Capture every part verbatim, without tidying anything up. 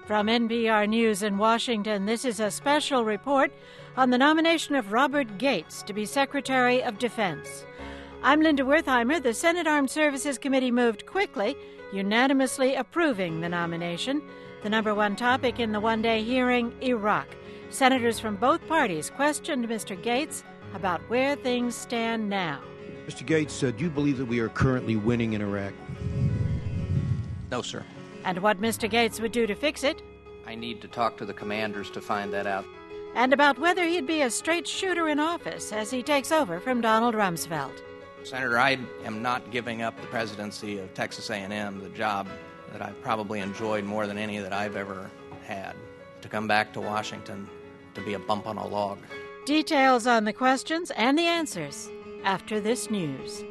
From N P R News in Washington, this is a special report on the nomination of Robert Gates to be Secretary of Defense. I'm Linda Wertheimer. The Senate Armed Services Committee moved quickly, unanimously approving the nomination. The number one topic in the one-day hearing, Iraq. Senators from both parties questioned Mister Gates about where things stand now. Mister Gates, uh, do you believe that we are currently winning in Iraq? No, sir. And what Mister Gates would do to fix it. I need to talk to the commanders to find that out. And about whether he'd be a straight shooter in office as he takes over from Donald Rumsfeld. Senator, I am not giving up the presidency of Texas A and M, the job that I've probably enjoyed more than any that I've ever had, to come back to Washington to be a bump on a log. Details on the questions and the answers after this news.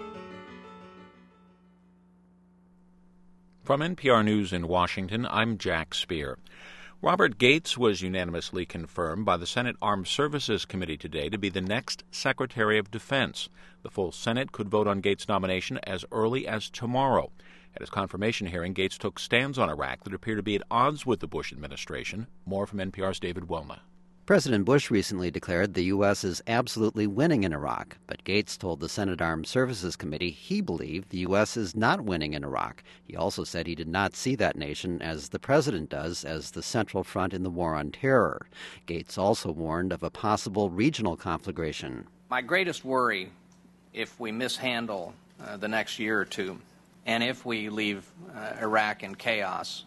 From N P R News in Washington, I'm Jack Speer. Robert Gates was unanimously confirmed by the Senate Armed Services Committee today to be the next Secretary of Defense. The full Senate could vote on Gates' nomination as early as tomorrow. At his confirmation hearing, Gates took stands on Iraq that appear to be at odds with the Bush administration. More from N P R's David Welna. President Bush recently declared the U S is absolutely winning in Iraq, but Gates told the Senate Armed Services Committee he believed the U S is not winning in Iraq. He also said he did not see that nation, as the president does, as the central front in the war on terror. Gates also warned of a possible regional conflagration. My greatest worry, if we mishandle uh, the next year or two, and if we leave uh, Iraq in chaos,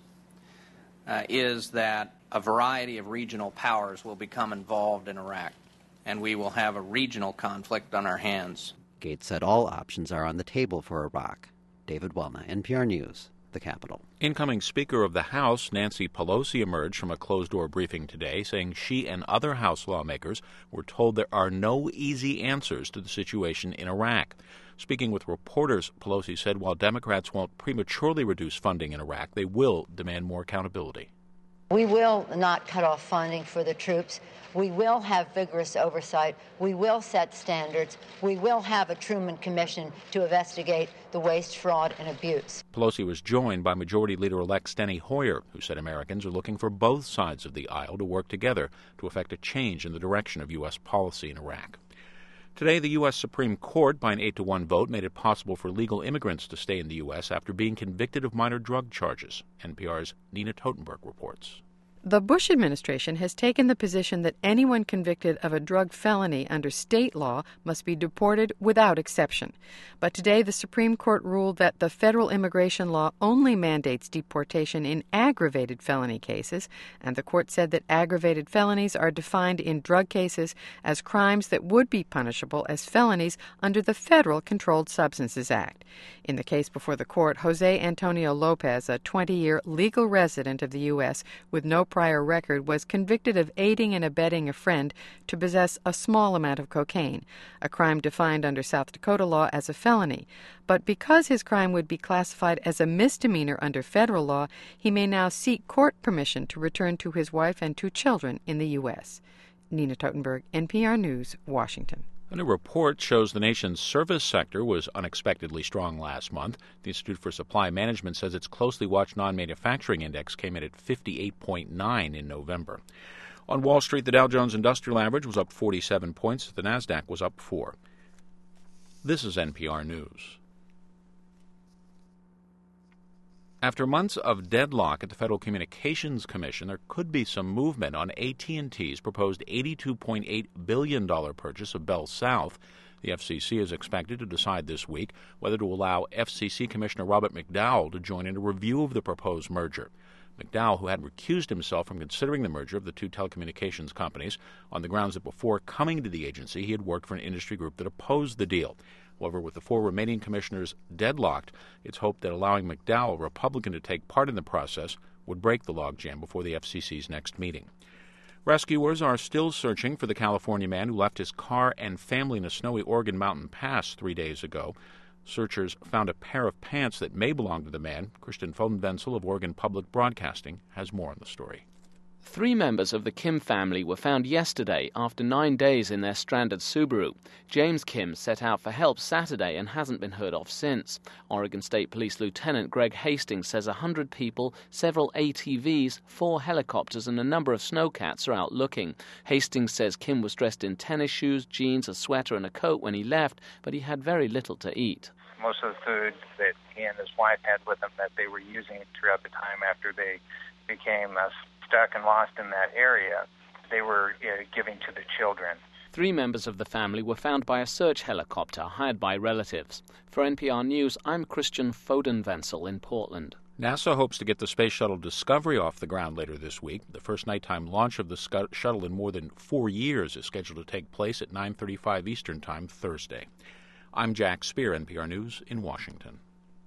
uh, is that a variety of regional powers will become involved in Iraq, and we will have a regional conflict on our hands. Gates said all options are on the table for Iraq. David Welna, N P R News, the Capitol. Incoming Speaker of the House, Nancy Pelosi, emerged from a closed-door briefing today, saying she and other House lawmakers were told there are no easy answers to the situation in Iraq. Speaking with reporters, Pelosi said while Democrats won't prematurely reduce funding in Iraq, they will demand more accountability. We will not cut off funding for the troops. We will have vigorous oversight. We will set standards. We will have a Truman Commission to investigate the waste, fraud, and abuse. Pelosi was joined by Majority Leader-elect Steny Hoyer, who said Americans are looking for both sides of the aisle to work together to effect a change in the direction of U S policy in Iraq. Today, the U S Supreme Court, by an eight to one vote, made it possible for legal immigrants to stay in the U S after being convicted of minor drug charges. N P R's Nina Totenberg reports. The Bush administration has taken the position that anyone convicted of a drug felony under state law must be deported without exception. But today the Supreme Court ruled that the federal immigration law only mandates deportation in aggravated felony cases, and the court said that aggravated felonies are defined in drug cases as crimes that would be punishable as felonies under the Federal Controlled Substances Act. In the case before the court, Jose Antonio Lopez, a twenty-year legal resident of the U S with no prior record, was convicted of aiding and abetting a friend to possess a small amount of cocaine, a crime defined under South Dakota law as a felony. But because his crime would be classified as a misdemeanor under federal law, he may now seek court permission to return to his wife and two children in the U S. Nina Totenberg, N P R News, Washington. A new report shows the nation's service sector was unexpectedly strong last month. The Institute for Supply Management says its closely watched non-manufacturing index came in at fifty-eight point nine in November. On Wall Street, the Dow Jones Industrial Average was up forty-seven points. The Nasdaq was up four. This is N P R News. After months of deadlock at the Federal Communications Commission, there could be some movement on A T and T's proposed eighty-two point eight billion dollars purchase of Bell South. The F C C is expected to decide this week whether to allow F C C Commissioner Robert McDowell to join in a review of the proposed merger. McDowell, who had recused himself from considering the merger of the two telecommunications companies on the grounds that before coming to the agency he had worked for an industry group that opposed the deal. However, with the four remaining commissioners deadlocked, it's hoped that allowing McDowell, a Republican, to take part in the process would break the logjam before the F C C's next meeting. Rescuers are still searching for the California man who left his car and family in a snowy Oregon mountain pass three days ago. Searchers found a pair of pants that may belong to the man. Kristen Fodenvenzel of Oregon Public Broadcasting has more on the story. Three members of the Kim family were found yesterday after nine days in their stranded Subaru. James Kim set out for help Saturday and hasn't been heard of since. Oregon State Police Lieutenant Greg Hastings says one hundred people, several A T Vs, four helicopters and a number of snowcats are out looking. Hastings says Kim was dressed in tennis shoes, jeans, a sweater and a coat when he left, but he had very little to eat. Most of the food that he and his wife had with them that they were using throughout the time after they became uh, stuck and lost in that area, they were uh, giving to the children. Three members of the family were found by a search helicopter hired by relatives. For N P R News, I'm Christian Fodenvenzel in Portland. NASA hopes to get the Space Shuttle Discovery off the ground later this week. The first nighttime launch of the sc- shuttle in more than four years is scheduled to take place at nine thirty-five Eastern Time Thursday. I'm Jack Spear, N P R News in Washington.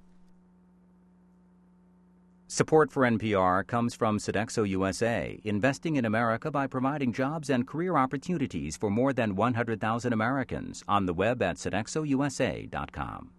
Support for N P R comes from Sodexo U S A, investing in America by providing jobs and career opportunities for more than one hundred thousand Americans. On the web at sodexo u s a dot com.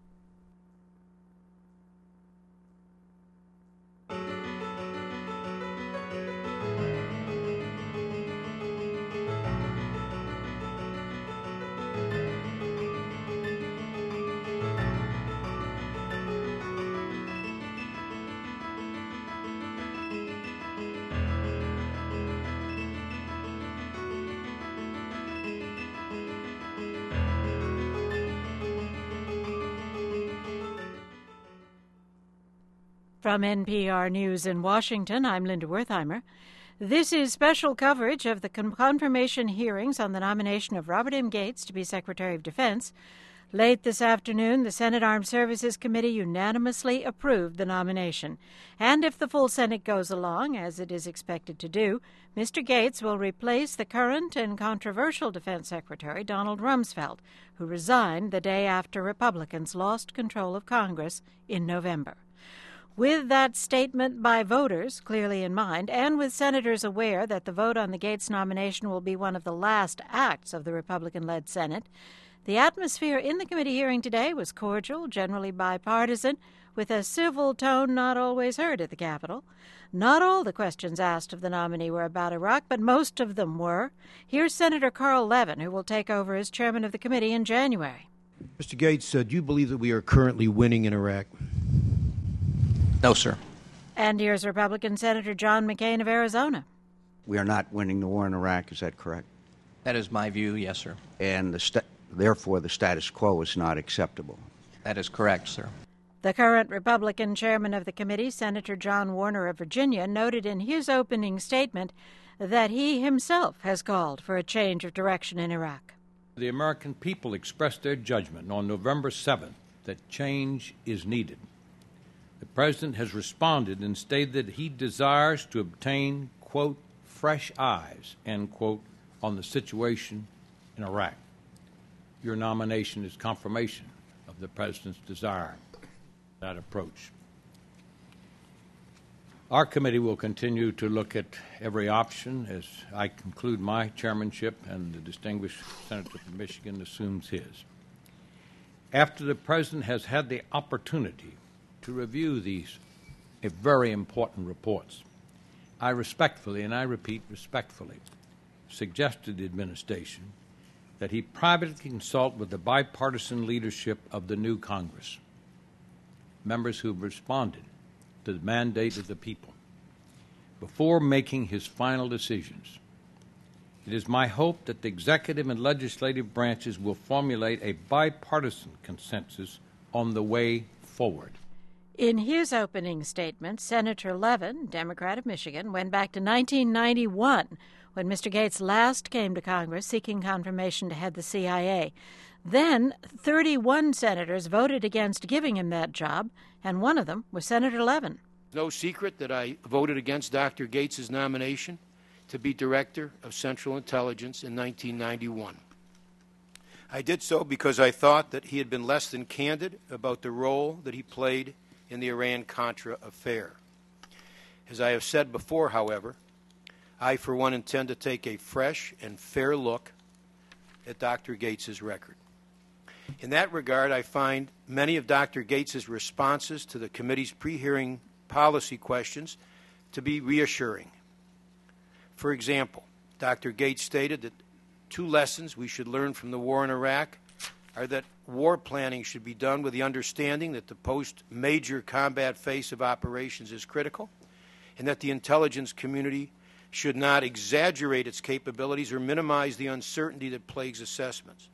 From N P R News in Washington, I'm Linda Wertheimer. This is special coverage of the confirmation hearings on the nomination of Robert M. Gates to be Secretary of Defense. Late this afternoon, the Senate Armed Services Committee unanimously approved the nomination. And if the full Senate goes along, as it is expected to do, Mister Gates will replace the current and controversial Defense Secretary, Donald Rumsfeld, who resigned the day after Republicans lost control of Congress in November. With that statement by voters clearly in mind, and with senators aware that the vote on the Gates nomination will be one of the last acts of the Republican-led Senate, the atmosphere in the committee hearing today was cordial, generally bipartisan, with a civil tone not always heard at the Capitol. Not all the questions asked of the nominee were about Iraq, but most of them were. Here's Senator Carl Levin, who will take over as chairman of the committee in January. Mister Gates, uh, do you believe that we are currently winning in Iraq? No, sir. And here's Republican Senator John McCain of Arizona. We are not winning the war in Iraq, is that correct? That is my view, yes, sir. And the sta- therefore the status quo is not acceptable. That is correct, sir. The current Republican chairman of the committee, Senator John Warner of Virginia, noted in his opening statement that he himself has called for a change of direction in Iraq. The American people expressed their judgment on November seventh that change is needed. The President has responded and stated that he desires to obtain, quote, fresh eyes, end quote, on the situation in Iraq. Your nomination is confirmation of the President's desire for that approach. Our committee will continue to look at every option as I conclude my chairmanship and the distinguished Senator from Michigan assumes his. After the President has had the opportunity to review these very important reports, I respectfully, and I repeat respectfully, suggest to the administration that he privately consult with the bipartisan leadership of the new Congress, members who have responded to the mandate of the people, before making his final decisions. It is my hope that the executive and legislative branches will formulate a bipartisan consensus on the way forward. In his opening statement, Senator Levin, Democrat of Michigan, went back to nineteen ninety-one when Mister Gates last came to Congress seeking confirmation to head the C I A. Then thirty-one senators voted against giving him that job, and one of them was Senator Levin. No secret that I voted against Doctor Gates' nomination to be Director of Central Intelligence in nineteen ninety-one. I did so because I thought that he had been less than candid about the role that he played in the Iran-Contra affair. As I have said before, however, I, for one, intend to take a fresh and fair look at Doctor Gates' record. In that regard, I find many of Doctor Gates' responses to the committee's pre-hearing policy questions to be reassuring. For example, Doctor Gates stated that two lessons we should learn from the war in Iraq are that war planning should be done with the understanding that the post-major combat phase of operations is critical, and that the intelligence community should not exaggerate its capabilities or minimize the uncertainty that plagues assessments.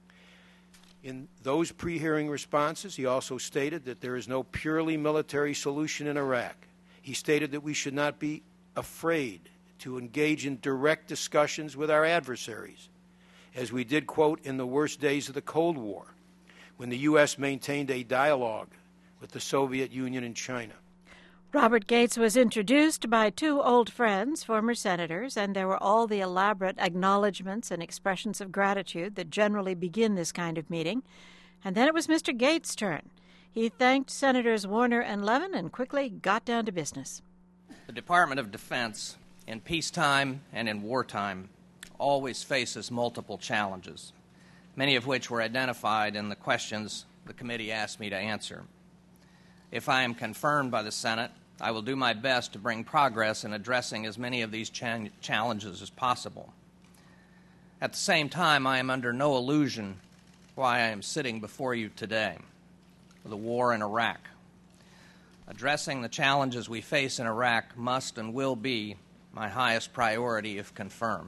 In those pre-hearing responses, he also stated that there is no purely military solution in Iraq. He stated that we should not be afraid to engage in direct discussions with our adversaries, as we did, quote, in the worst days of the Cold War, when the U S maintained a dialogue with the Soviet Union and China. Robert Gates was introduced by two old friends, former senators, and there were all the elaborate acknowledgments and expressions of gratitude that generally begin this kind of meeting. And then it was Mister Gates' turn. He thanked Senators Warner and Levin and quickly got down to business. The Department of Defense, in peacetime and in wartime, always faces multiple challenges, many of which were identified in the questions the committee asked me to answer. If I am confirmed by the Senate, I will do my best to bring progress in addressing as many of these cha- challenges as possible. At the same time, I am under no illusion why I am sitting before you today, the war in Iraq. Addressing the challenges we face in Iraq must and will be my highest priority if confirmed.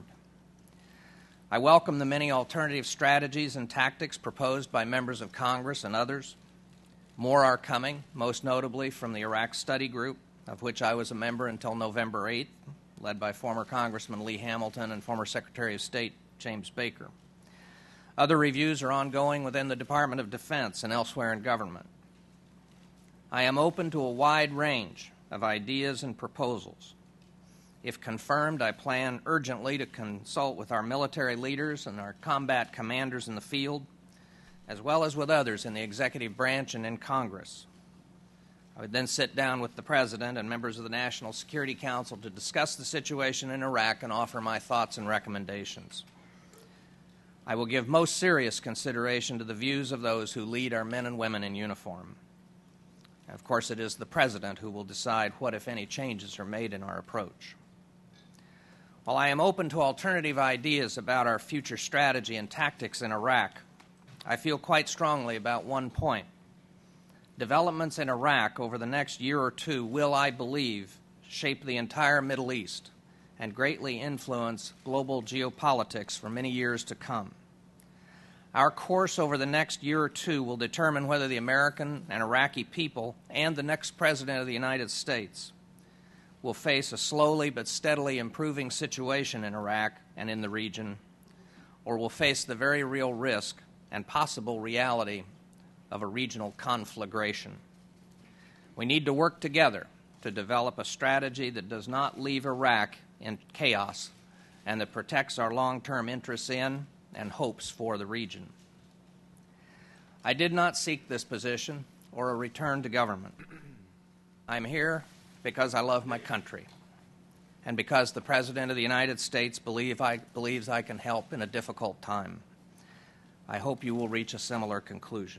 I welcome the many alternative strategies and tactics proposed by members of Congress and others. More are coming, most notably from the Iraq Study Group, of which I was a member until November eighth, led by former Congressman Lee Hamilton and former Secretary of State James Baker. Other reviews are ongoing within the Department of Defense and elsewhere in government. I am open to a wide range of ideas and proposals. If confirmed, I plan urgently to consult with our military leaders and our combat commanders in the field, as well as with others in the executive branch and in Congress. I would then sit down with the President and members of the National Security Council to discuss the situation in Iraq and offer my thoughts and recommendations. I will give most serious consideration to the views of those who lead our men and women in uniform. Of course, it is the President who will decide what, if any, changes are made in our approach. While I am open to alternative ideas about our future strategy and tactics in Iraq, I feel quite strongly about one point. Developments in Iraq over the next year or two will, I believe, shape the entire Middle East and greatly influence global geopolitics for many years to come. Our course over the next year or two will determine whether the American and Iraqi people and the next President of the United States will face a slowly but steadily improving situation in Iraq and in the region, or will face the very real risk and possible reality of a regional conflagration. We need to work together to develop a strategy that does not leave Iraq in chaos and that protects our long-term interests in and hopes for the region. I did not seek this position or a return to government. I'm here because I love my country and because the President of the United States believe I, believes I can help in a difficult time. I hope you will reach a similar conclusion.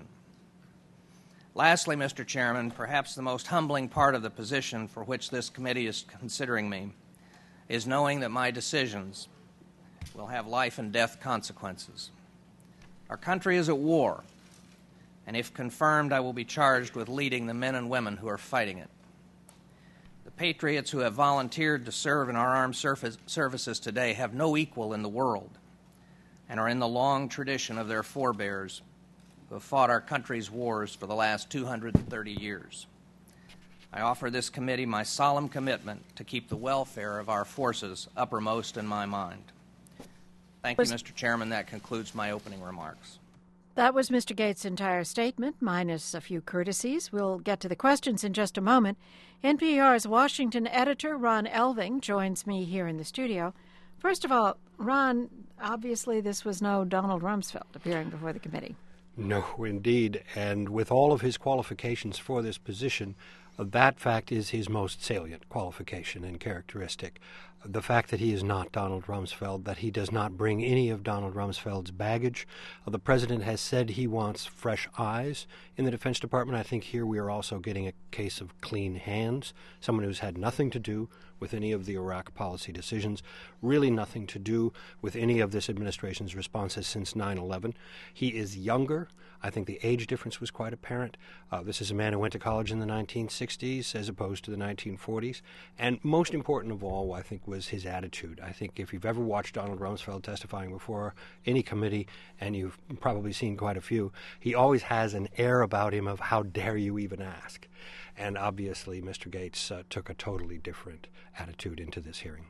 Lastly, Mister Chairman, perhaps the most humbling part of the position for which this committee is considering me is knowing that my decisions will have life and death consequences. Our country is at war, and if confirmed, I will be charged with leading the men and women who are fighting it. The patriots who have volunteered to serve in our armed surface, services today have no equal in the world and are in the long tradition of their forebears who have fought our country's wars for the last two hundred thirty years. I offer this committee my solemn commitment to keep the welfare of our forces uppermost in my mind. Thank you, Mister Chairman. That concludes my opening remarks. That was Mister Gates' entire statement, minus a few courtesies. We'll get to the questions in just a moment. N P R's Washington editor, Ron Elving, joins me here in the studio. First of all, Ron, obviously this was no Donald Rumsfeld appearing before the committee. No, indeed. And with all of his qualifications for this position, uh, that fact is his most salient qualification and characteristic. The fact that he is not Donald Rumsfeld, that he does not bring any of Donald Rumsfeld's baggage. Uh, the President has said he wants fresh eyes in the Defense Department. I think here we are also getting a case of clean hands, someone who's had nothing to do with any of the Iraq policy decisions, really nothing to do with any of this administration's responses since nine eleven. He is younger. I think the age difference was quite apparent. Uh, this is a man who went to college in the nineteen sixties as opposed to the nineteen forties. And most important of all, I think, was his attitude. I think if you've ever watched Donald Rumsfeld testifying before any committee, and you've probably seen quite a few, he always has an air about him of how dare you even ask. And obviously, Mister Gates uh, took a totally different attitude into this hearing.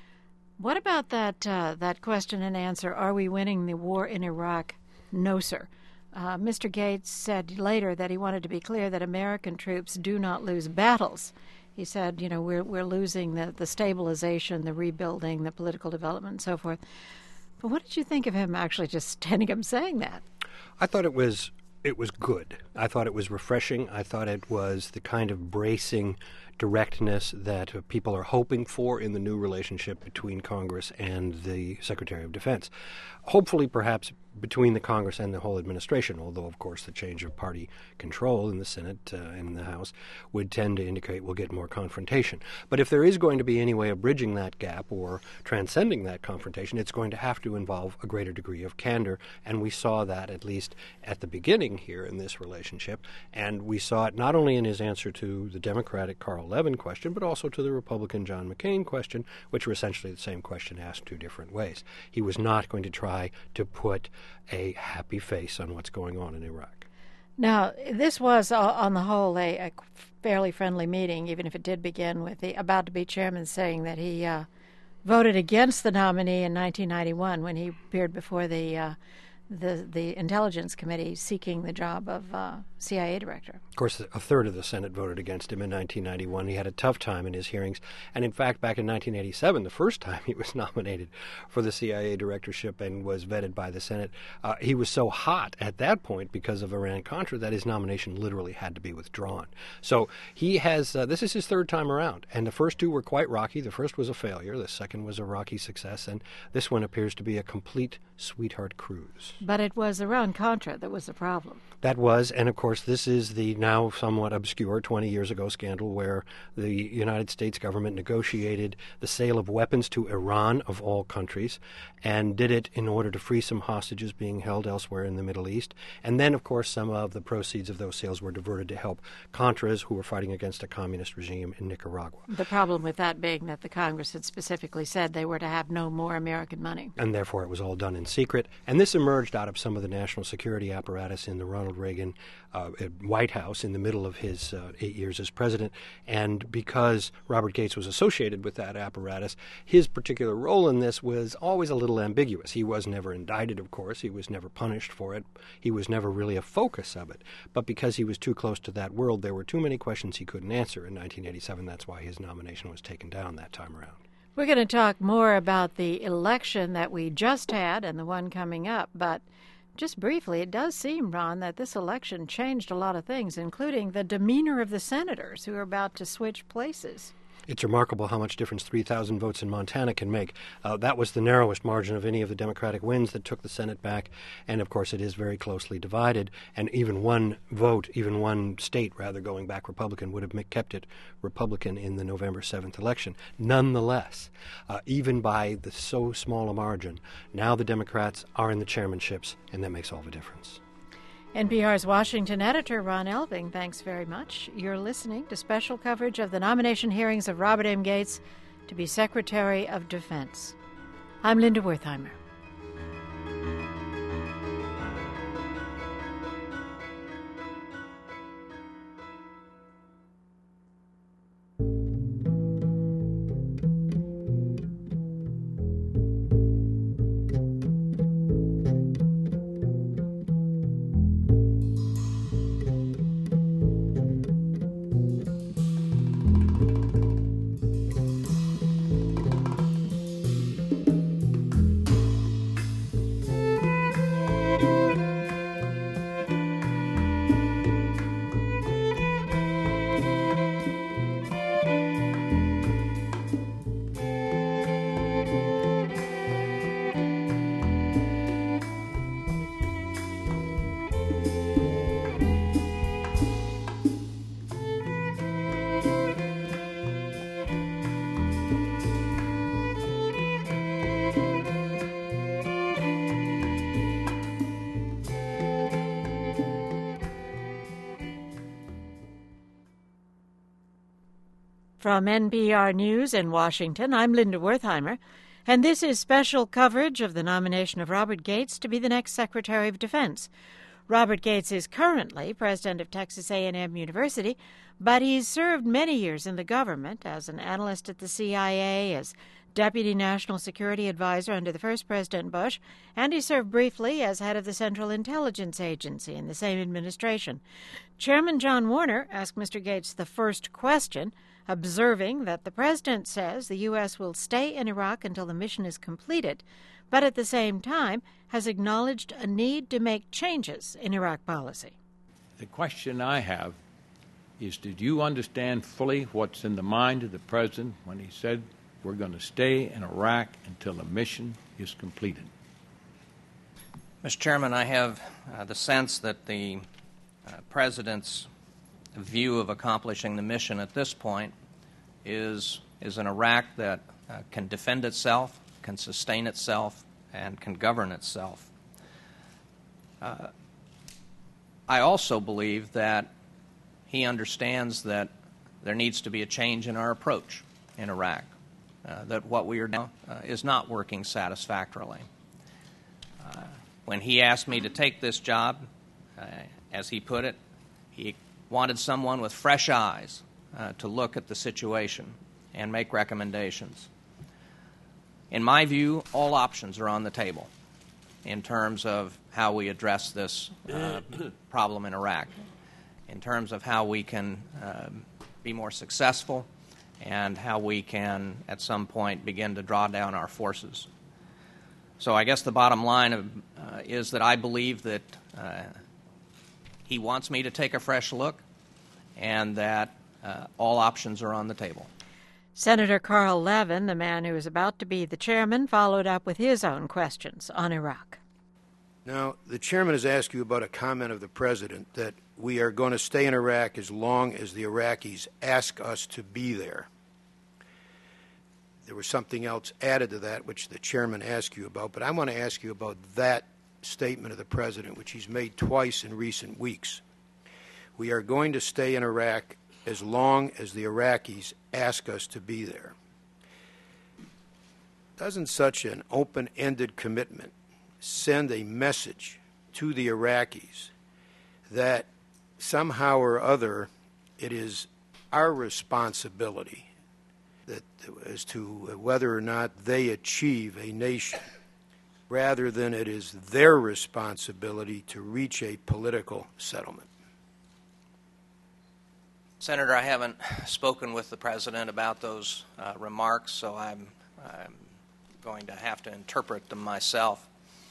What about that uh, that question and answer, are we winning the war in Iraq? No, sir. Uh, Mister Gates said later that he wanted to be clear that American troops do not lose battles. He said, you know, we're we're losing the, the stabilization, the rebuilding, the political development, and so forth. But what did you think of him actually just standing up saying that? I thought it was it was good. I thought it was refreshing. I thought it was the kind of bracing directness that uh, people are hoping for in the new relationship between Congress and the Secretary of Defense. Hopefully, perhaps, between the Congress and the whole administration, although, of course, the change of party control in the Senate uh, and in the House would tend to indicate we'll get more confrontation. But if there is going to be any way of bridging that gap or transcending that confrontation, it's going to have to involve a greater degree of candor, and we saw that at least at the beginning here in this relationship, and we saw it not only in his answer to the Democratic Carl Levin question, but also to the Republican John McCain question, which were essentially the same question asked two different ways. He was not going to try to put a happy face on what's going on in Iraq. Now, this was, uh, on the whole, a, a fairly friendly meeting, even if it did begin with the about-to-be chairman saying that he uh, voted against the nominee in nineteen ninety-one when he appeared before the uh, the the Intelligence Committee seeking the job of uh, C I A director. Of course, a third of the Senate voted against him in nineteen ninety-one. He had a tough time in his hearings. And in fact, back in nineteen eighty-seven, the first time he was nominated for the C I A directorship and was vetted by the Senate, uh, he was so hot at that point because of Iran-Contra that his nomination literally had to be withdrawn. So he has, uh, this is his third time around. And the first two were quite rocky. The first was a failure. The second was a rocky success. And this one appears to be a complete sweetheart cruise. But it was Iran-Contra that was the problem. That was, and of course this is the now somewhat obscure twenty years ago scandal where the United States government negotiated the sale of weapons to Iran, of all countries, and did it in order to free some hostages being held elsewhere in the Middle East. And then, of course, some of the proceeds of those sales were diverted to help Contras who were fighting against a communist regime in Nicaragua. The problem with that being that the Congress had specifically said they were to have no more American money. And therefore it was all done in secret. And this emerged out of some of the national security apparatus in the Ronald Reagan uh, White House in the middle of his uh, eight years as president. And because Robert Gates was associated with that apparatus, his particular role in this was always a little ambiguous. He was never indicted, of course. He was never punished for it. He was never really a focus of it. But because he was too close to that world, there were too many questions he couldn't answer in nineteen eighty-seven. That's why his nomination was taken down that time around. We're going to talk more about the election that we just had and the one coming up, but just briefly, it does seem, Ron, that this election changed a lot of things, including the demeanor of the senators who are about to switch places. It's remarkable how much difference three thousand votes in Montana can make. Uh, that was the narrowest margin of any of the Democratic wins that took the Senate back. And, of course, it is very closely divided. And even one vote, even one state, rather, going back Republican would have kept it Republican in the November seventh election. Nonetheless, uh, even by the so small a margin, now the Democrats are in the chairmanships, and that makes all the difference. N P R's Washington editor, Ron Elving, thanks very much. You're listening to special coverage of the nomination hearings of Robert M. Gates to be Secretary of Defense. I'm Linda Wertheimer. From N P R News in Washington, I'm Linda Wertheimer, and this is special coverage of the nomination of Robert Gates to be the next Secretary of Defense. Robert Gates is currently president of Texas A and M University, but he's served many years in the government as an analyst at the C I A, as Deputy National Security Advisor under the first President Bush, and he served briefly as head of the Central Intelligence Agency in the same administration. Chairman John Warner asked Mister Gates the first question, observing that the president says the U S will stay in Iraq until the mission is completed, but at the same time has acknowledged a need to make changes in Iraq policy. The question I have is, did you understand fully what's in the mind of the president when he said we're going to stay in Iraq until the mission is completed? Mister Chairman, I have uh, the sense that the uh, president's view of accomplishing the mission at this point is, is an Iraq that uh, can defend itself, can sustain itself, and can govern itself. Uh, I also believe that he understands that there needs to be a change in our approach in Iraq. Uh, that what we are doing uh, is not working satisfactorily. Uh, when he asked me to take this job, uh, as he put it, he wanted someone with fresh eyes uh, to look at the situation and make recommendations. In my view, all options are on the table in terms of how we address this uh, problem in Iraq, in terms of how we can uh, be more successful, and how we can, at some point, begin to draw down our forces. So I guess the bottom line of, uh, is that I believe that uh, he wants me to take a fresh look, and that uh, all options are on the table. Senator Carl Levin, the man who is about to be the chairman, followed up with his own questions on Iraq. Now, the chairman has asked you about a comment of the president that we are going to stay in Iraq as long as the Iraqis ask us to be there. There was something else added to that which the chairman asked you about, but I want to ask you about that statement of the president, which he's made twice in recent weeks. We are going to stay in Iraq as long as the Iraqis ask us to be there. Doesn't such an open-ended commitment send a message to the Iraqis that somehow or other it is our responsibility that, as to whether or not they achieve a nation, rather than it is their responsibility to reach a political settlement? Senator, I haven't spoken with the president about those uh, remarks, so I'm, I'm going to have to interpret them myself.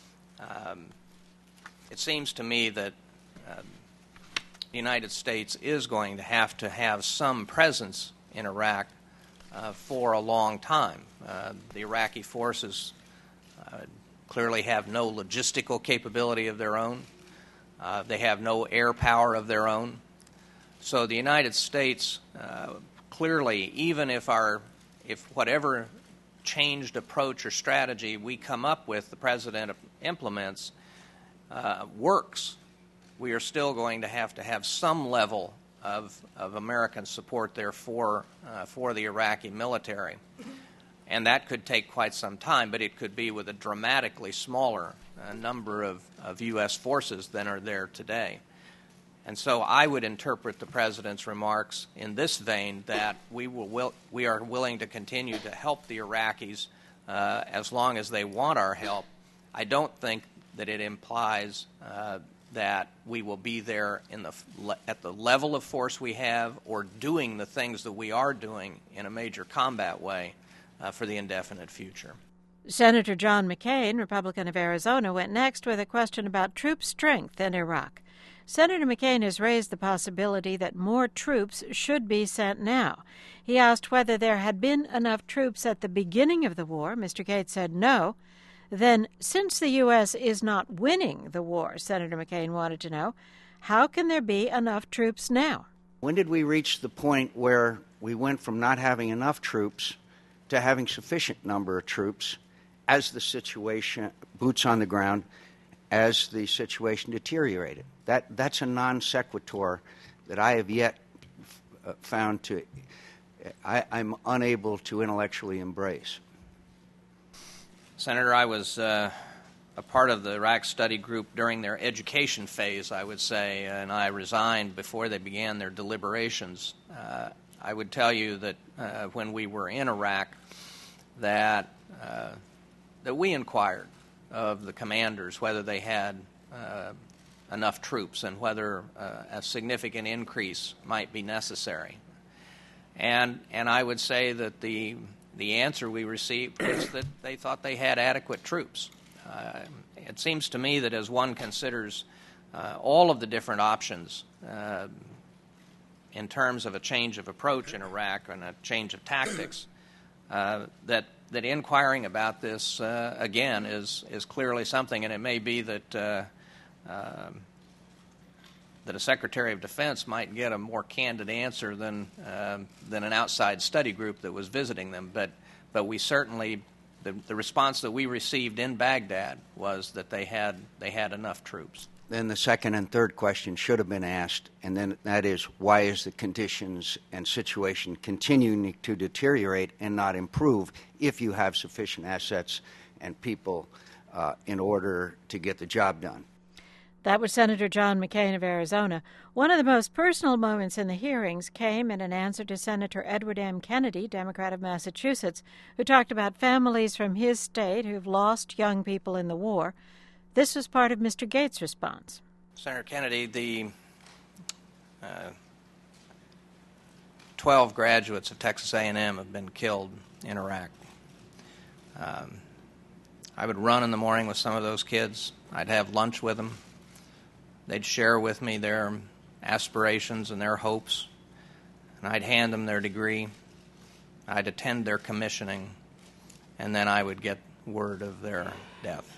Um, it seems to me that uh, the United States is going to have to have some presence in Iraq uh, for a long time. Uh, the Iraqi forces uh, clearly have no logistical capability of their own. Uh, they have no air power of their own. So the United States uh, clearly, even if our, if whatever changed approach or strategy we come up with, the president implements, uh, works, we are still going to have to have some level of, of American support there for, uh, for the Iraqi military. And that could take quite some time, but it could be with a dramatically smaller uh, number of, of U S forces than are there today. And so I would interpret the president's remarks in this vein, that we will, will we are willing to continue to help the Iraqis uh, as long as they want our help. I don't think that it implies uh, that we will be there in the at the level of force we have, or doing the things that we are doing in a major combat way uh, for the indefinite future. Senator John McCain, Republican of Arizona, went next with a question about troop strength in Iraq. Senator McCain has raised the possibility that more troops should be sent now. He asked whether there had been enough troops at the beginning of the war. Mister Gates said no. Then, since the U S is not winning the war, Senator McCain wanted to know, how can there be enough troops now? When did we reach the point where we went from not having enough troops to having sufficient number of troops as the situation, boots on the ground, as the situation deteriorated? That, that's a non sequitur that I have yet f- found to I, I'm unable to intellectually embrace. Senator, I was uh, a part of the Iraq study group during their education phase, I would say, and I resigned before they began their deliberations. Uh, I would tell you that uh, when we were in Iraq, that uh, that we inquired of the commanders whether they had uh, enough troops and whether uh, a significant increase might be necessary. And and I would say that the the answer we received was that they thought they had adequate troops. Uh, it seems to me that as one considers uh, all of the different options uh, in terms of a change of approach in Iraq and a change of tactics, uh, that that inquiring about this uh, again is is clearly something, and it may be that uh, uh, that a Secretary of Defense might get a more candid answer than uh, than an outside study group that was visiting them. But but we certainly the, the response that we received in Baghdad was that they had they had enough troops. Then the second and third question should have been asked, and then that is, why is the conditions and situation continuing to deteriorate and not improve if you have sufficient assets and people uh, in order to get the job done? That was Senator John McCain of Arizona. One of the most personal moments in the hearings came in an answer to Senator Edward M. Kennedy, Democrat of Massachusetts, who talked about families from his state who've lost young people in the war. This was part of Mister Gates' response. Senator Kennedy, the uh, twelve graduates of Texas A and M have been killed in Iraq. Um, I would run in the morning with some of those kids. I'd have lunch with them. They'd share with me their aspirations and their hopes, and I'd hand them their degree. I'd attend their commissioning, and then I would get word of their death.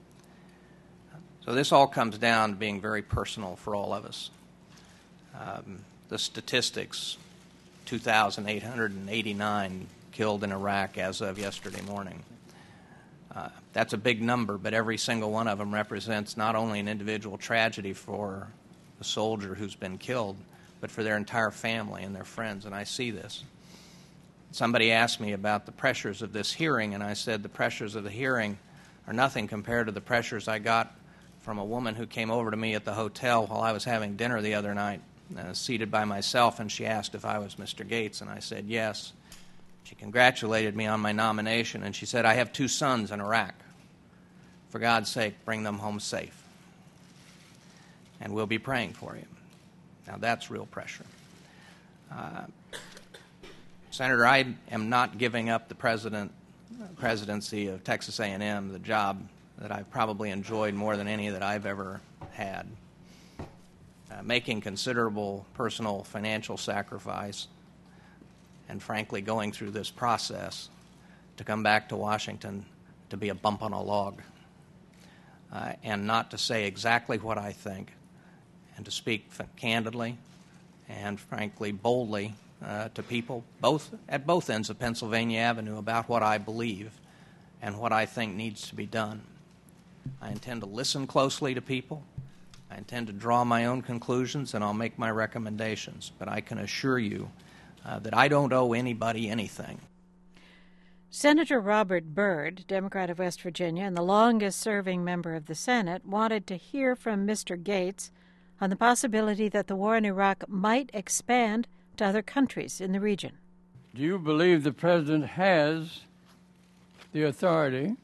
So this all comes down to being very personal for all of us. Um, the statistics, two thousand eight hundred eighty-nine killed in Iraq as of yesterday morning. Uh, that's a big number, but every single one of them represents not only an individual tragedy for the soldier who's been killed, but for their entire family and their friends, and I see this. Somebody asked me about the pressures of this hearing, and I said the pressures of the hearing are nothing compared to the pressures I got from a woman who came over to me at the hotel while I was having dinner the other night, uh, seated by myself, and she asked if I was Mister Gates, and I said yes. She congratulated me on my nomination, and she said, I have two sons in Iraq. For God's sake, bring them home safe. And we'll be praying for you. Now, that's real pressure. Uh, Senator, I am not giving up the president, presidency of Texas A and M, the job that I've probably enjoyed more than any that I've ever had, uh, making considerable personal financial sacrifice, and frankly going through this process to come back to Washington to be a bump on a log, uh, and not to say exactly what I think, and to speak f- candidly and frankly boldly uh, to people both at both ends of Pennsylvania Avenue about what I believe and what I think needs to be done. I intend to listen closely to people. I intend to draw my own conclusions, and I'll make my recommendations. But I can assure you uh, that I don't owe anybody anything. Senator Robert Byrd, Democrat of West Virginia and the longest-serving member of the Senate, wanted to hear from Mister Gates on the possibility that the war in Iraq might expand to other countries in the region. Do you believe the President has the authority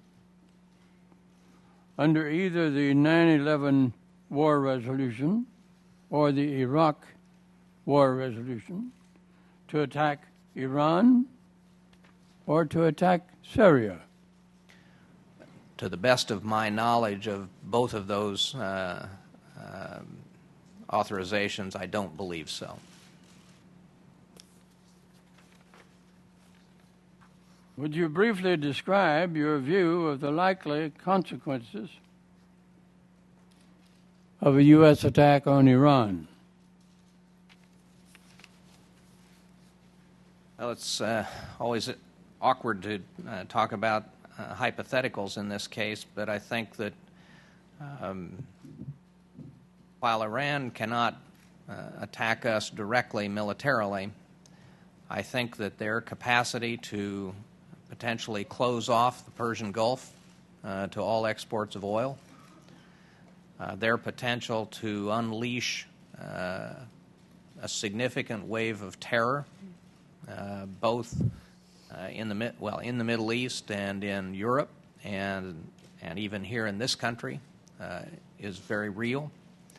under either the nine eleven war resolution or the Iraq war resolution to attack Iran or to attack Syria? To the best of my knowledge of both of those uh, uh, authorizations, I don't believe so. Would you briefly describe your view of the likely consequences of a U S attack on Iran? Well, it's uh, always awkward to uh, talk about uh, hypotheticals in this case, but I think that um, while Iran cannot uh, attack us directly militarily, I think that their capacity to potentially close off the Persian Gulf uh, to all exports of oil, uh, their potential to unleash uh, a significant wave of terror, uh, both uh, in the well in the Middle East and in Europe, and and even here in this country, uh, is very real.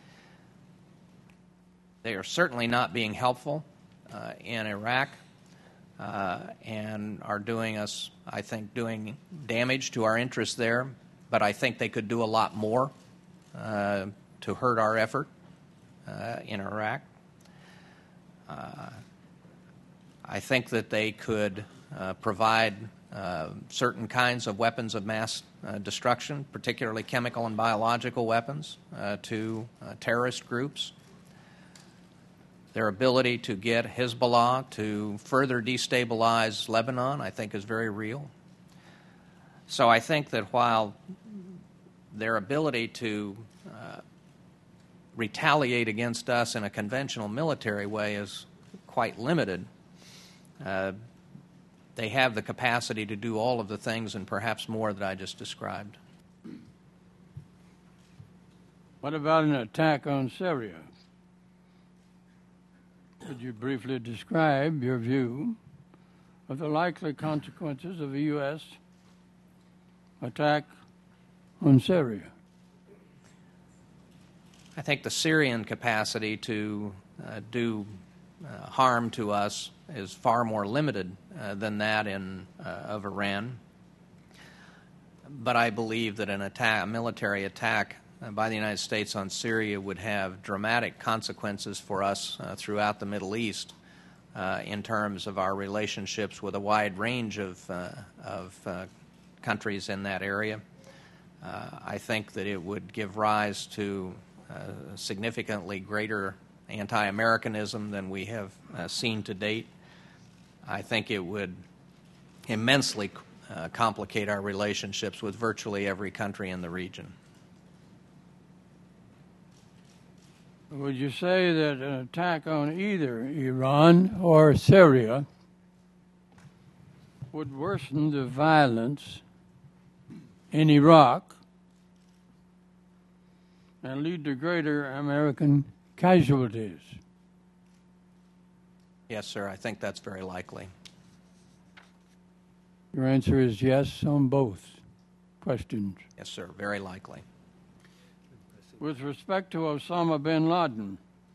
They are certainly not being helpful uh, in Iraq, uh, and are doing us, I think, doing damage to our interests there. But I think they could do a lot more uh, to hurt our effort uh, in Iraq. Uh, I think that they could uh, provide uh, certain kinds of weapons of mass uh, destruction, particularly chemical and biological weapons, uh, to uh, terrorist groups. Their ability to get Hezbollah to further destabilize Lebanon, I think, is very real. So I think that while their ability to uh, retaliate against us in a conventional military way is quite limited, uh, they have the capacity to do all of the things and perhaps more that I just described. What about an attack on Syria? Could you briefly describe your view of the likely consequences of a U S attack on Syria? I think the Syrian capacity to uh, do uh, harm to us is far more limited uh, than that in uh, of Iran. But I believe that an attack, a military attack uh, by the United States on Syria would have dramatic consequences for us uh, throughout the Middle East uh, in terms of our relationships with a wide range of, uh, of uh, countries in that area. Uh, I think that it would give rise to uh, significantly greater anti-Americanism than we have uh, seen to date. I think it would immensely uh, complicate our relationships with virtually every country in the region. Would you say that an attack on either Iran or Syria would worsen the violence in Iraq and lead to greater American casualties? Yes, sir. I think that's very likely. Your answer is yes on both questions. Yes, sir. Very likely. With respect to Osama bin Laden,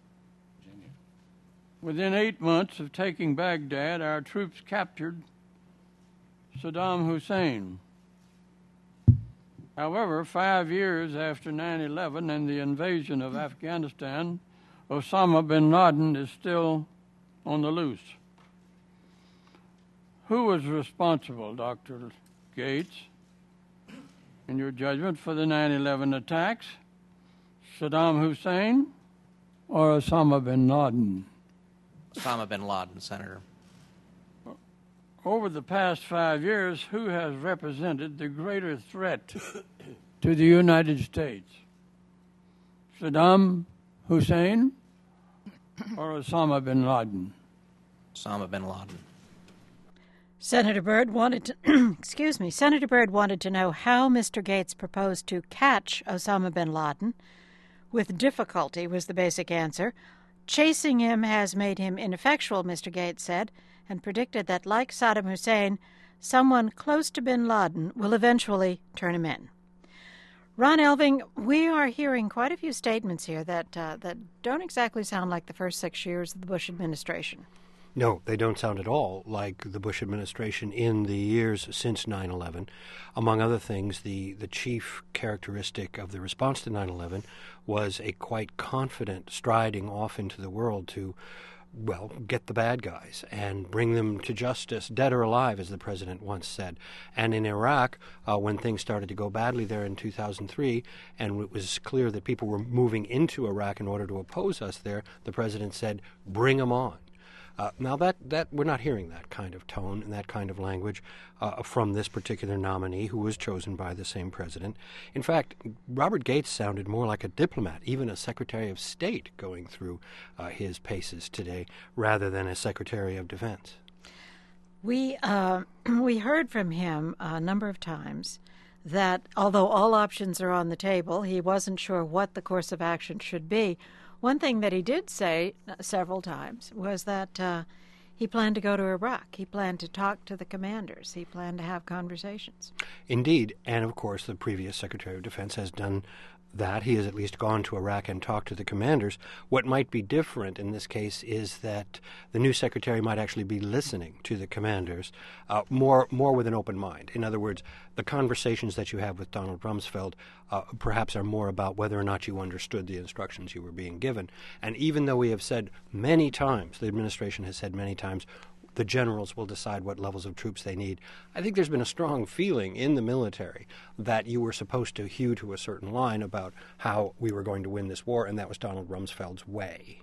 within eight months of taking Baghdad, our troops captured Saddam Hussein. However, five years after nine eleven and the invasion of Afghanistan, Osama bin Laden is still on the loose. Who was responsible, Doctor Gates, in your judgment, for the nine eleven attacks? Saddam Hussein or Osama bin Laden? Osama bin Laden, Senator. Over the past five years, who has represented the greater threat to the United States? Saddam Hussein or Osama bin Laden? Osama bin Laden. Senator Byrd wanted to, excuse me, Senator Byrd wanted to know how Mister Gates proposed to catch Osama bin Laden. With difficulty was the basic answer. Chasing him has made him ineffectual, Mister Gates said, and predicted that, like Saddam Hussein, someone close to bin Laden will eventually turn him in. Ron Elving, we are hearing quite a few statements here that uh, that don't exactly sound like the first six years of the Bush administration. No, they don't sound at all like the Bush administration in the years since nine eleven. Among other things, the, the chief characteristic of the response to nine eleven was a quite confident striding off into the world to, well, get the bad guys and bring them to justice, dead or alive, as the president once said. And in Iraq, uh, when things started to go badly there in two thousand three, and it was clear that people were moving into Iraq in order to oppose us there, the president said, bring them on. Uh, now, that, that we're not hearing that kind of tone and that kind of language uh, from this particular nominee who was chosen by the same president. In fact, Robert Gates sounded more like a diplomat, even a Secretary of State going through uh, his paces today, rather than a Secretary of Defense. We uh, we heard from him a number of times that although all options are on the table, he wasn't sure what the course of action should be. One thing that he did say several times was that uh, he planned to go to Iraq. He planned to talk to the commanders. He planned to have conversations. Indeed. And, of course, the previous Secretary of Defense has done that. He has at least gone to Iraq and talked to the commanders. What might be different in this case is that the new secretary might actually be listening to the commanders uh, more more with an open mind. In other words, the conversations that you have with Donald Rumsfeld uh, perhaps are more about whether or not you understood the instructions you were being given. And even though we have said many times, the administration has said many times, the generals will decide what levels of troops they need. I think there's been a strong feeling in the military that you were supposed to hew to a certain line about how we were going to win this war, and that was Donald Rumsfeld's way.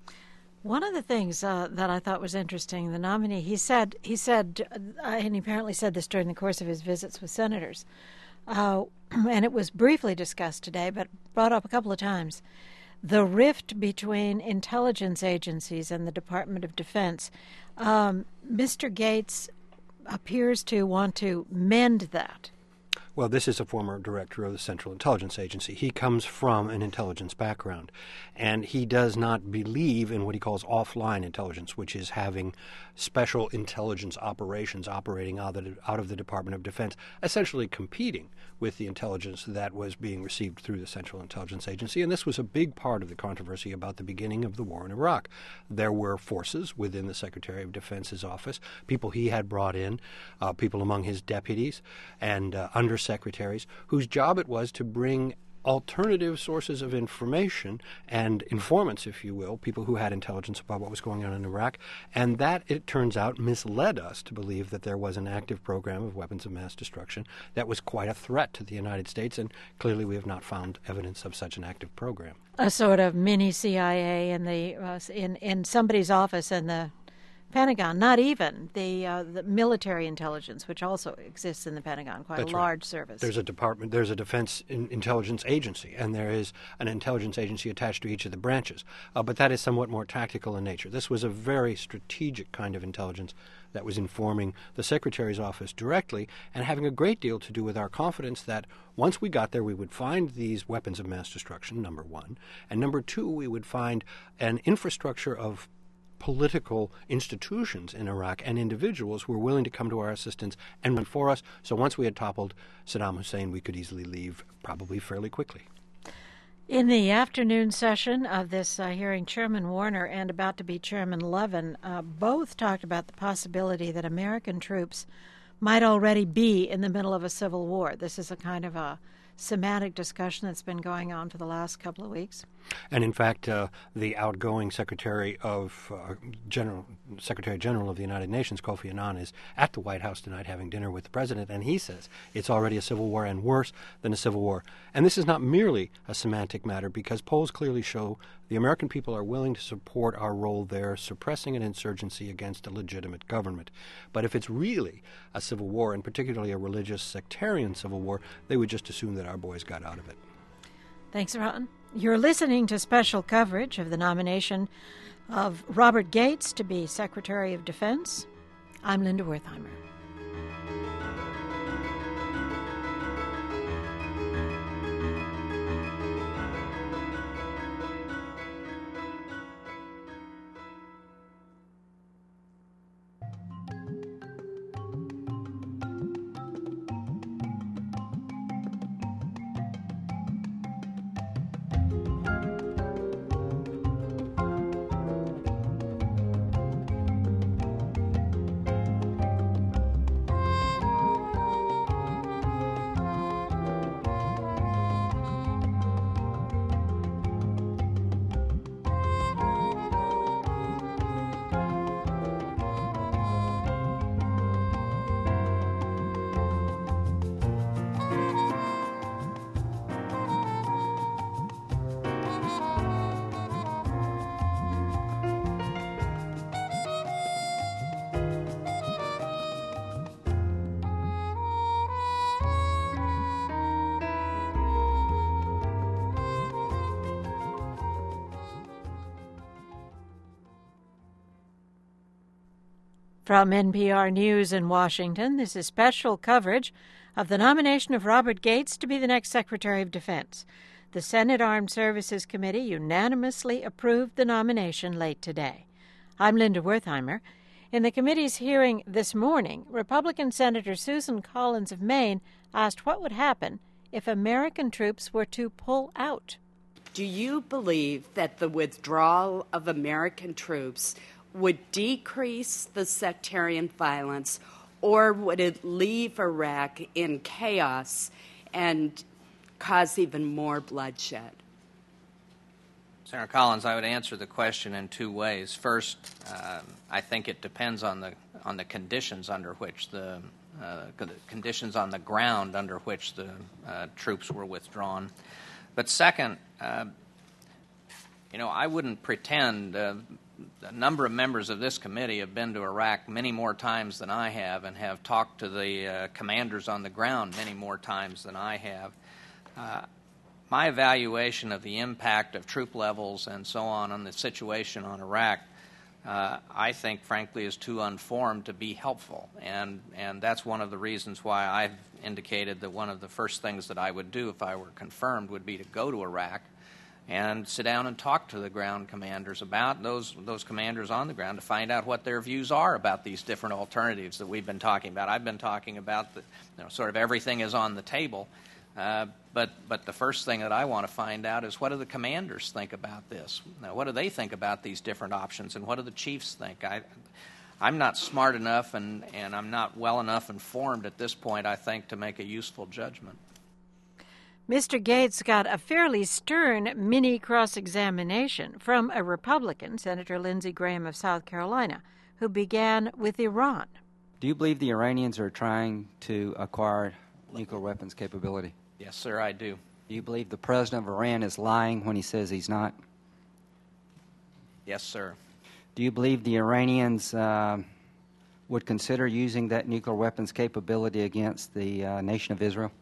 One of the things uh, that I thought was interesting, the nominee, he said, he said, uh, and he apparently said this during the course of his visits with senators, uh, and it was briefly discussed today, but brought up a couple of times, the rift between intelligence agencies and the Department of Defense. Um, Mister Gates appears to want to mend that. Well, this is a former director of the Central Intelligence Agency. He comes from an intelligence background, and he does not believe in what he calls offline intelligence, which is having special intelligence operations operating out of, the, out of the Department of Defense, essentially competing with the intelligence that was being received through the Central Intelligence Agency. And this was a big part of the controversy about the beginning of the war in Iraq. There were forces within the Secretary of Defense's office, people he had brought in, uh, people among his deputies and uh, undersecretaries, whose job it was to bring alternative sources of information and informants, if you will, people who had intelligence about what was going on in Iraq. And that, it turns out, misled us to believe that there was an active program of weapons of mass destruction that was quite a threat to the United States, and clearly we have not found evidence of such an active program. A sort of mini C I A in the uh, in in somebody's office in the Pentagon, not even the uh, the military intelligence, which also exists in the Pentagon, quite That's a large right. service. There's a department, there's a defense in, intelligence agency, and there is an intelligence agency attached to each of the branches. Uh, but that is somewhat more tactical in nature. This was a very strategic kind of intelligence that was informing the Secretary's office directly and having a great deal to do with our confidence that once we got there, we would find these weapons of mass destruction, number one, and number two, we would find an infrastructure of political institutions in Iraq and individuals who were willing to come to our assistance and run for us. So once we had toppled Saddam Hussein, we could easily leave, probably fairly quickly. In the afternoon session of this uh, hearing, Chairman Warner and about to be Chairman Levin uh, both talked about the possibility that American troops might already be in the middle of a civil war. This is a kind of a semantic discussion that's been going on for the last couple of weeks. And in fact, uh, the outgoing Secretary of uh, General Secretary General of the United Nations, Kofi Annan, is at the White House tonight having dinner with the president, and he says it's already a civil war and worse than a civil war. And this is not merely a semantic matter, because polls clearly show the American people are willing to support our role there, suppressing an insurgency against a legitimate government. But if it's really a civil war, and particularly a religious sectarian civil war, they would just assume that our boys got out of it. Thanks, Ron. You're listening to special coverage of the nomination of Robert Gates to be Secretary of Defense. I'm Linda Wertheimer. From N P R News in Washington, this is special coverage of the nomination of Robert Gates to be the next Secretary of Defense. The Senate Armed Services Committee unanimously approved the nomination late today. I'm Linda Wertheimer. In the committee's hearing this morning, Republican Senator Susan Collins of Maine asked what would happen if American troops were to pull out. Do you believe that the withdrawal of American troops would decrease the sectarian violence, or would it leave Iraq in chaos and cause even more bloodshed? Senator Collins, I would answer the question in two ways. First, uh, I think it depends on the on the conditions under which the uh, conditions on the ground under which the uh, troops were withdrawn. But second, uh, you know, I wouldn't pretend. Uh, A number of members of this committee have been to Iraq many more times than I have and have talked to the uh, commanders on the ground many more times than I have. Uh, my evaluation of the impact of troop levels and so on on the situation on Iraq, uh, I think, frankly, is too unformed to be helpful. And, and that's one of the reasons why I've indicated that one of the first things that I would do if I were confirmed would be to go to Iraq and sit down and talk to the ground commanders about those those commanders on the ground to find out what their views are about these different alternatives that we've been talking about. I've been talking about that, you know, sort of everything is on the table, uh, but but the first thing that I want to find out is what do the commanders think about this? Now, what do they think about these different options, and what do the chiefs think? I, I'm not smart enough, and, and I'm not well enough informed at this point, I think, to make a useful judgment. Mister Gates got a fairly stern mini cross-examination from a Republican, Senator Lindsey Graham of South Carolina, who began with Iran. Do you believe the Iranians are trying to acquire nuclear weapons capability? Yes, sir, I do. Do you believe the president of Iran is lying when he says he's not? Yes, sir. Do you believe the Iranians uh, would consider using that nuclear weapons capability against the uh, nation of Israel?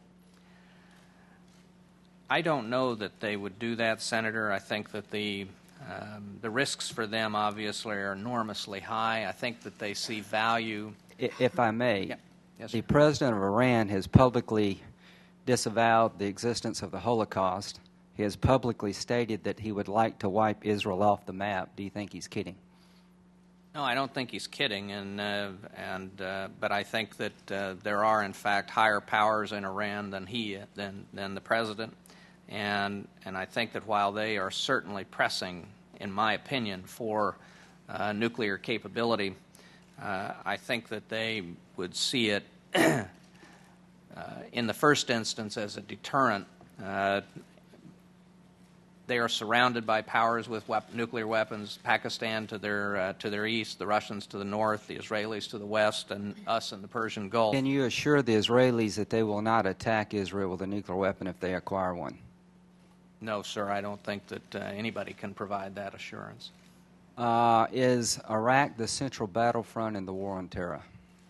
I don't know that they would do that, Senator. I think that the um, the risks for them obviously are enormously high. I think that they see value. If I may, yeah. Yes, the sir. president of Iran has publicly disavowed the existence of the Holocaust. He has publicly stated that he would like to wipe Israel off the map. Do you think he's kidding? No, I don't think he's kidding, and uh, and uh, but I think that uh, there are in fact higher powers in Iran than he than than the president. And and I think that while they are certainly pressing, in my opinion, for uh, nuclear capability, uh, I think that they would see it uh, in the first instance as a deterrent. Uh, they are surrounded by powers with wep- nuclear weapons: Pakistan to their uh, to their east, the Russians to the north, the Israelis to the west, and us in the Persian Gulf. Can you assure the Israelis that they will not attack Israel with a nuclear weapon if they acquire one? No, sir, I don't think that uh, anybody can provide that assurance. Uh, is Iraq the central battlefront in the war on terror?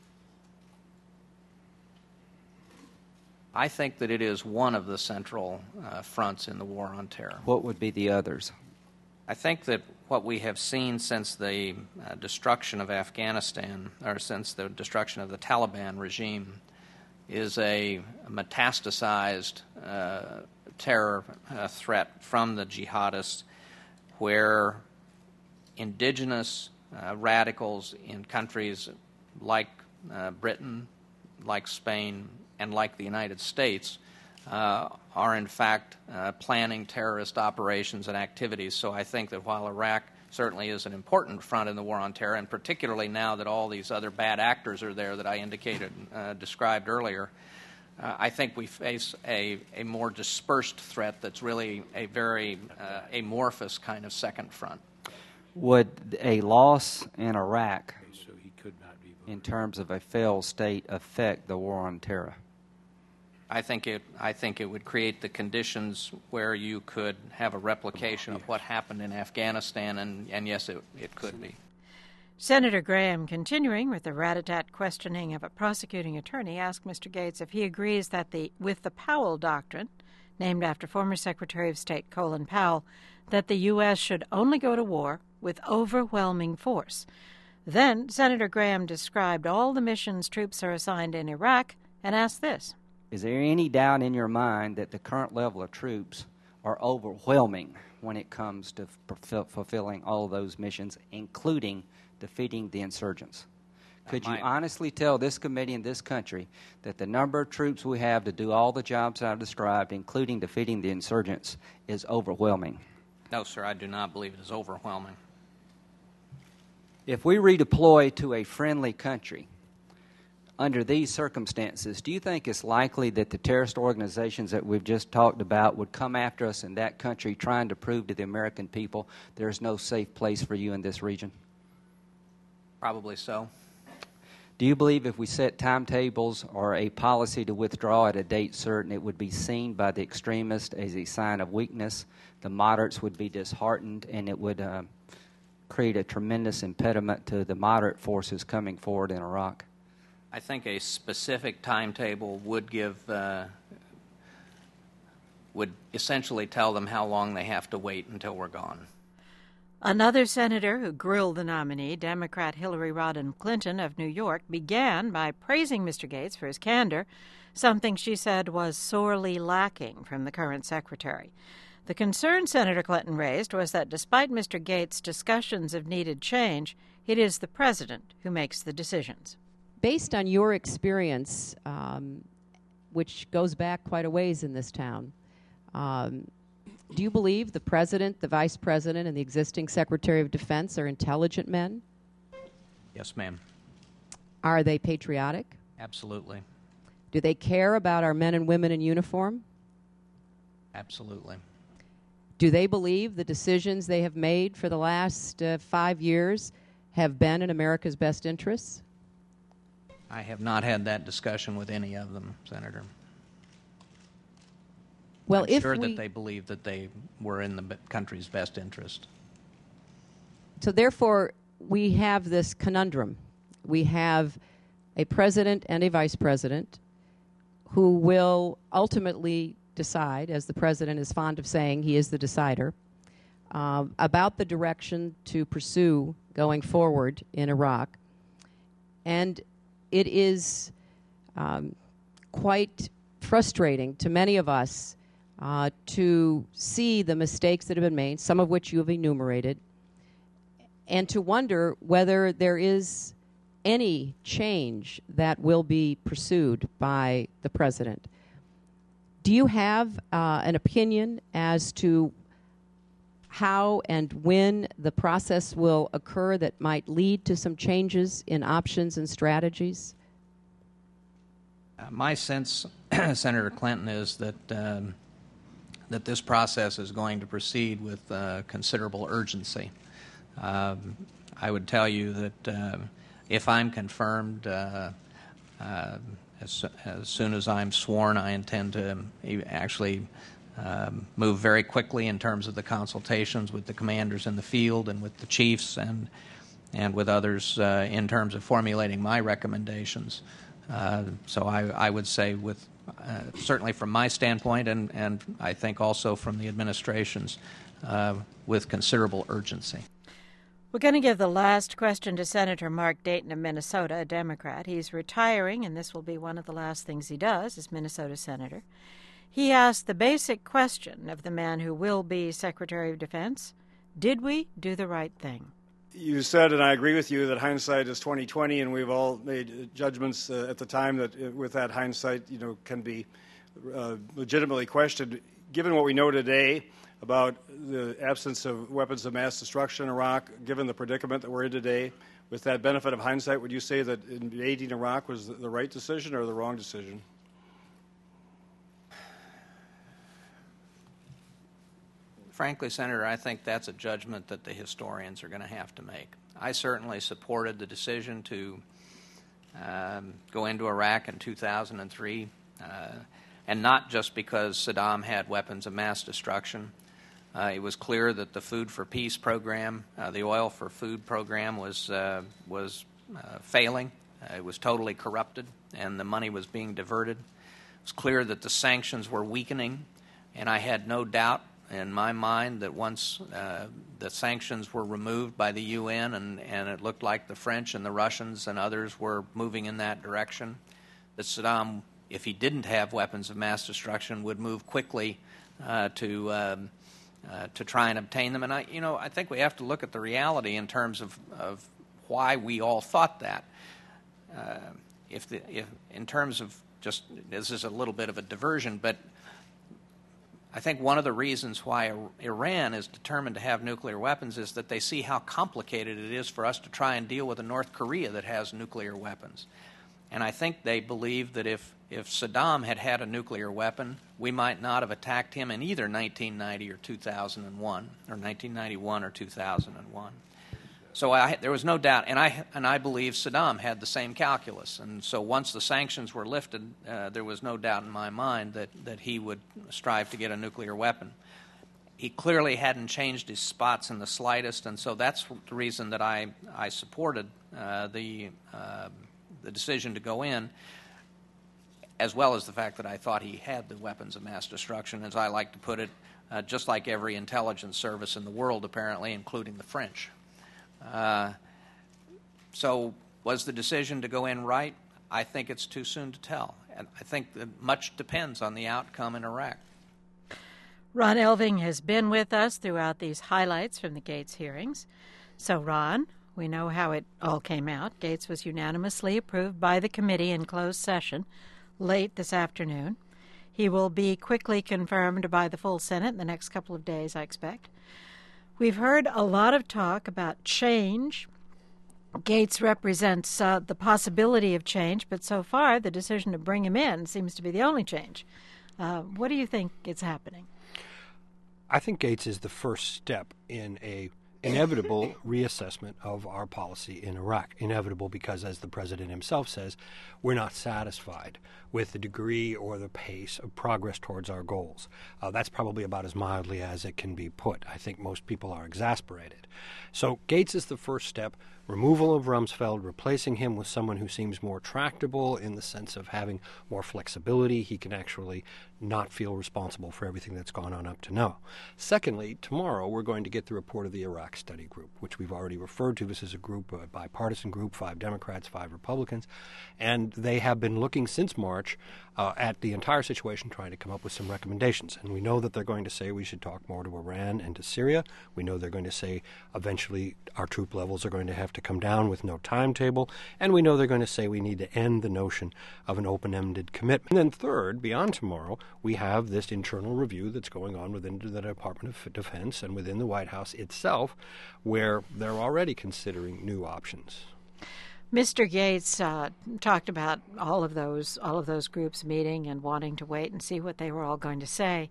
I think that it is one of the central uh, fronts in the war on terror. What would be the others? I think that what we have seen since the uh, destruction of Afghanistan, or since the destruction of the Taliban regime, is a metastasized uh, terror uh, threat from the jihadists, where indigenous uh, radicals in countries like uh, Britain, like Spain, and like the United States uh, are in fact uh, planning terrorist operations and activities. So I think that while Iraq certainly is an important front in the war on terror, and particularly now that all these other bad actors are there that I indicated, uh, described earlier, Uh, I think we face a, a more dispersed threat that's really a very uh, amorphous kind of second front. Would a loss in Iraq, so he could not be voted. in terms of a failed state, affect the war on terror? I think it. I think it would create the conditions where you could have a replication of what happened in Afghanistan, and, and yes, it, it could be. Senator Graham, continuing with the rat-a-tat questioning of a prosecuting attorney, asked Mister Gates if he agrees that the with the Powell Doctrine, named after former Secretary of State Colin Powell, that the U S should only go to war with overwhelming force. Then Senator Graham described all the missions troops are assigned in Iraq and asked this. Is there any doubt in your mind that the current level of troops are overwhelming when it comes to f- fulfilling all of those missions, including defeating the insurgents? Could you honestly tell this committee and this country that the number of troops we have to do all the jobs I've described, including defeating the insurgents, is overwhelming? No, sir, I do not believe it is overwhelming. If we redeploy to a friendly country, under these circumstances, do you think it's likely that the terrorist organizations that we've just talked about would come after us in that country trying to prove to the American people there's no safe place for you in this region? Probably so. Do you believe if we set timetables or a policy to withdraw at a date certain, it would be seen by the extremists as a sign of weakness, the moderates would be disheartened, and it would uh, create a tremendous impediment to the moderate forces coming forward in Iraq? I think a specific timetable would give, uh, would essentially tell them how long they have to wait until we're gone. Another senator who grilled the nominee, Democrat Hillary Rodham Clinton of New York, began by praising Mister Gates for his candor, something she said was sorely lacking from the current secretary. The concern Senator Clinton raised was that despite Mister Gates' discussions of needed change, it is the president who makes the decisions. Based on your experience, um, which goes back quite a ways in this town, um, do you believe the president, the vice president, and the existing secretary of defense are intelligent men? Yes, ma'am. Are they patriotic? Absolutely. Do they care about our men and women in uniform? Absolutely. Do they believe the decisions they have made for the last uh, five years have been in America's best interests? I have not had that discussion with any of them, Senator. Well, I'm if sure we, that they believe that they were in the country's best interest. So therefore, we have this conundrum. We have a president and a vice president who will ultimately decide, as the president is fond of saying, he is the decider, uh, about the direction to pursue going forward in Iraq. And it is um, quite frustrating to many of us uh, to see the mistakes that have been made, some of which you have enumerated, and to wonder whether there is any change that will be pursued by the president. Do you have uh, an opinion as to how and when the process will occur that might lead to some changes in options and strategies? Uh, my sense, Senator Clinton, is that um, that this process is going to proceed with uh, considerable urgency. Um, I would tell you that uh, if I'm confirmed, uh, uh, as, as soon as I'm sworn, I intend to actually um, move very quickly in terms of the consultations with the commanders in the field and with the chiefs and and with others uh, in terms of formulating my recommendations. Uh, so I, I would say, with uh, certainly from my standpoint, and, and I think also from the administration's, uh, with considerable urgency. We're going to give the last question to Senator Mark Dayton of Minnesota, a Democrat. He's retiring, and this will be one of the last things he does as Minnesota Senator. He asked the basic question of the man who will be Secretary of Defense: did we do the right thing? You said, and I agree with you, that hindsight is twenty twenty, and we've all made judgments uh, at the time that, uh, with that hindsight, you know, can be uh, legitimately questioned. Given what we know today about the absence of weapons of mass destruction in Iraq, given the predicament that we're in today, with that benefit of hindsight, would you say that invading Iraq was the right decision or the wrong decision? Frankly, Senator, I think that's a judgment that the historians are going to have to make. I certainly supported the decision to um, go into Iraq in two thousand three, uh, and not just because Saddam had weapons of mass destruction. Uh, it was clear that the Food for Peace program, uh, the Oil for Food program, was uh, was uh, failing. Uh, it was totally corrupted, and the money was being diverted. It was clear that the sanctions were weakening, and I had no doubt in my mind that once uh, the sanctions were removed by the U N and, and it looked like the French and the Russians and others were moving in that direction, that Saddam, if he didn't have weapons of mass destruction, would move quickly uh, to um, uh, to try and obtain them. And I, you know, I think we have to look at the reality in terms of, of why we all thought that. Uh, if the if in terms of just this is a little bit of a diversion, but I think one of the reasons why Iran is determined to have nuclear weapons is that they see how complicated it is for us to try and deal with a North Korea that has nuclear weapons. And I think they believe that if, if Saddam had had a nuclear weapon, we might not have attacked him in either nineteen ninety or two thousand one, or nineteen ninety-one or two thousand one. So I, there was no doubt, and I and I believe Saddam had the same calculus. And so once the sanctions were lifted, uh, there was no doubt in my mind that, that he would strive to get a nuclear weapon. He clearly hadn't changed his spots in the slightest, and so that's the reason that I I supported uh, the uh, the decision to go in, as well as the fact that I thought he had the weapons of mass destruction, as I like to put it, uh, just like every intelligence service in the world, apparently, including the French. Uh, so was the decision to go in right? I think it's too soon to tell. And I think that much depends on the outcome in Iraq. Ron Elving has been with us throughout these highlights from the Gates hearings. So, Ron, we know how it all came out. Gates was unanimously approved by the committee in closed session late this afternoon. He will be quickly confirmed by the full Senate in the next couple of days, I expect. We've heard a lot of talk about change. Gates represents uh, the possibility of change, but so far the decision to bring him in seems to be the only change. Uh, what do you think is happening? I think Gates is the first step in a inevitable reassessment of our policy in Iraq. Inevitable because, as the president himself says, we're not satisfied with the degree or the pace of progress towards our goals. Uh, that's probably about as mildly as it can be put. I think most people are exasperated. So Gates is the first step. Removal of Rumsfeld, replacing him with someone who seems more tractable in the sense of having more flexibility. He can actually not feel responsible for everything that's gone on up to now. Secondly, tomorrow we're going to get the report of the Iraq Study Group, which we've already referred to. This is a group, a bipartisan group, five Democrats, five Republicans, and they have been looking since March uh, at the entire situation, trying to come up with some recommendations. And we know that they're going to say we should talk more to Iran and to Syria. We know they're going to say eventually our troop levels are going to have to come down with no timetable, and we know they're going to say we need to end the notion of an open-ended commitment. And then third, beyond tomorrow, we have this internal review that's going on within the Department of Defense and within the White House itself, where they're already considering new options. Mister Gates uh, talked about all of those all of those groups meeting and wanting to wait and see what they were all going to say.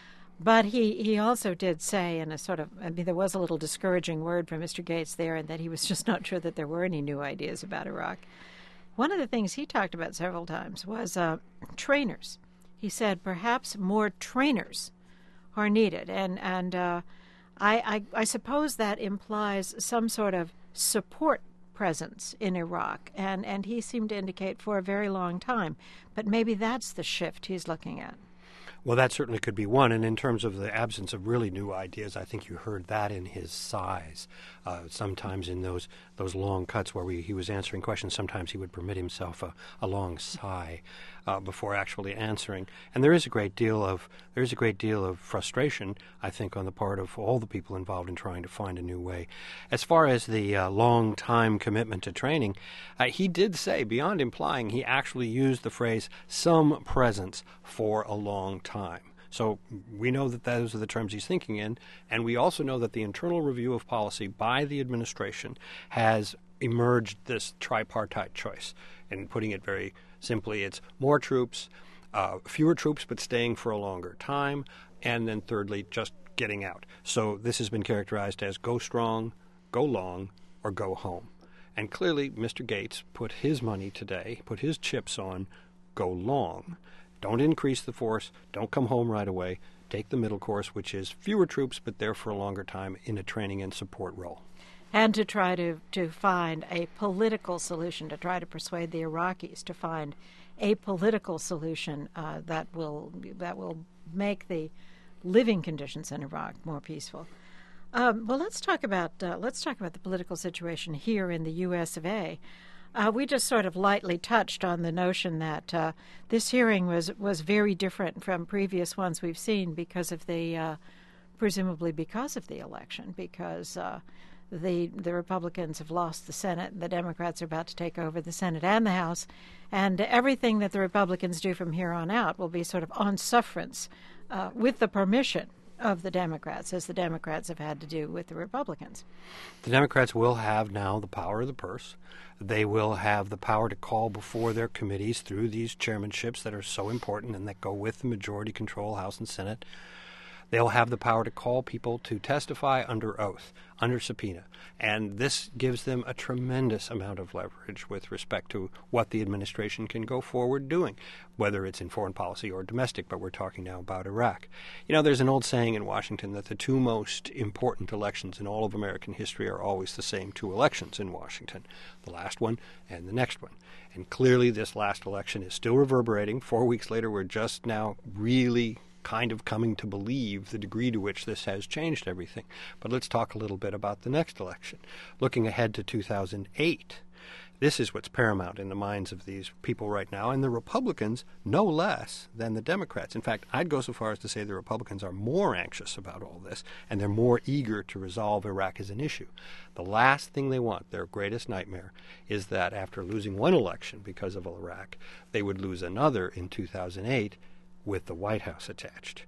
But he, he also did say, in a sort of, I mean, there was a little discouraging word from Mister Gates there, and that he was just not sure that there were any new ideas about Iraq. One of the things he talked about several times was uh, trainers. He said perhaps more trainers are needed, and and uh, I, I I suppose that implies some sort of support presence in Iraq, and and he seemed to indicate for a very long time. But maybe that's the shift he's looking at. Well, that certainly could be one. And in terms of the absence of really new ideas, I think you heard that in his sighs. Uh, sometimes in those those long cuts where we, he was answering questions, sometimes he would permit himself a, a long sigh uh, before actually answering. And there is a great deal of there is a great deal of frustration, I think, on the part of all the people involved in trying to find a new way. As far as the uh, long time commitment to training, uh, he did say, beyond implying, he actually used the phrase "some presence for a long time." time. So we know that those are the terms he's thinking in, and we also know that the internal review of policy by the administration has emerged this tripartite choice. And putting it very simply, it's more troops, uh, fewer troops but staying for a longer time, and then thirdly, just getting out. So this has been characterized as go strong, go long, or go home. And clearly Mister Gates put his money today, put his chips on go long. Don't increase the force. Don't come home right away. Take the middle course, which is fewer troops, but there for a longer time in a training and support role. And to try to, to find a political solution, to try to persuade the Iraqis to find a political solution uh, that will that will make the living conditions in Iraq more peaceful. Um, well, let's talk about uh, let's talk about the political situation here in the U S of A. Uh, we just sort of lightly touched on the notion that uh, this hearing was was very different from previous ones we've seen because of the uh, presumably because of the election, because uh, the the Republicans have lost the Senate, the Democrats are about to take over the Senate and the House, and everything that the Republicans do from here on out will be sort of on sufferance uh, with the permission of the Democrats, as the Democrats have had to do with the Republicans. The Democrats will have now the power of the purse. They will have the power to call before their committees through these chairmanships that are so important and that go with the majority control House and Senate. They'll have the power to call people to testify under oath, under subpoena. And this gives them a tremendous amount of leverage with respect to what the administration can go forward doing, whether it's in foreign policy or domestic, but we're talking now about Iraq. You know, there's an old saying in Washington that the two most important elections in all of American history are always the same two elections in Washington, the last one and the next one. And clearly this last election is still reverberating. Four weeks later, we're just now really kind of coming to believe the degree to which this has changed everything. But let's talk a little bit about the next election. Looking ahead to two thousand eight, this is what's paramount in the minds of these people right now, and the Republicans no less than the Democrats. In fact, I'd go so far as to say the Republicans are more anxious about all this, and they're more eager to resolve Iraq as an issue. The last thing they want, their greatest nightmare, is that after losing one election because of Iraq, they would lose another in two thousand eight with the White House attached.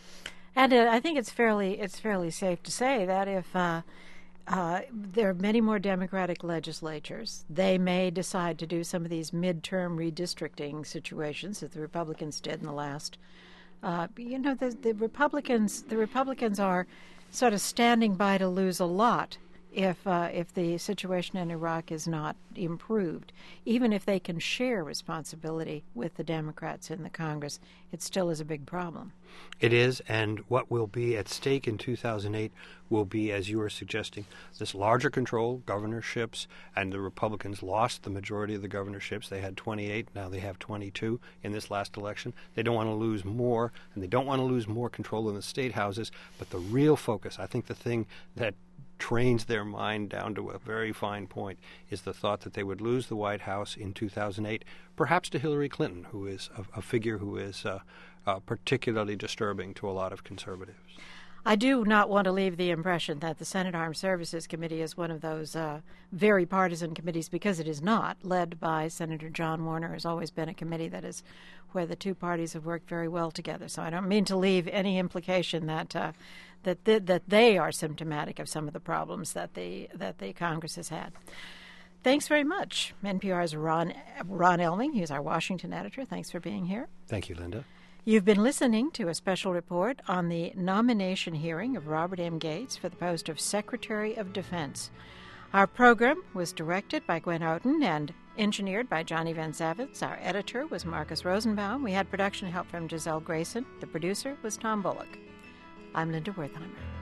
And uh, I think it's fairly it's fairly safe to say that if uh, uh, there are many more Democratic legislatures, they may decide to do some of these midterm redistricting situations that the Republicans did in the last. Uh, you know, the, the Republicans the Republicans are sort of standing by to lose a lot if uh, if the situation in Iraq is not improved. Even if they can share responsibility with the Democrats in the Congress, it still is a big problem. It is, and what will be at stake in two thousand eight will be, as you were suggesting, this larger control, governorships, and the Republicans lost the majority of the governorships. They had twenty-eight, now they have twenty-two in this last election. They don't want to lose more, and they don't want to lose more control in the state houses, but the real focus, I think the thing that trains their mind down to a very fine point, is the thought that they would lose the White House in two thousand eight, perhaps to Hillary Clinton, who is a, a figure who is uh, uh, particularly disturbing to a lot of conservatives. I do not want to leave the impression that the Senate Armed Services Committee is one of those uh, very partisan committees, because it is not. Led by Senator John Warner, has always been a committee that is where the two parties have worked very well together. So I don't mean to leave any implication that uh, that th- that they are symptomatic of some of the problems that the that the Congress has had. Thanks very much. N P R's Ron Ron Elving, he's our Washington editor. Thanks for being here. Thank you, Linda. You've been listening to a special report on the nomination hearing of Robert M. Gates for the post of Secretary of Defense. Our program was directed by Gwen Oden and engineered by Johnny Van Zavitz. Our editor was Marcus Rosenbaum. We had production help from Giselle Grayson. The producer was Tom Bullock. I'm Linda Wertheimer.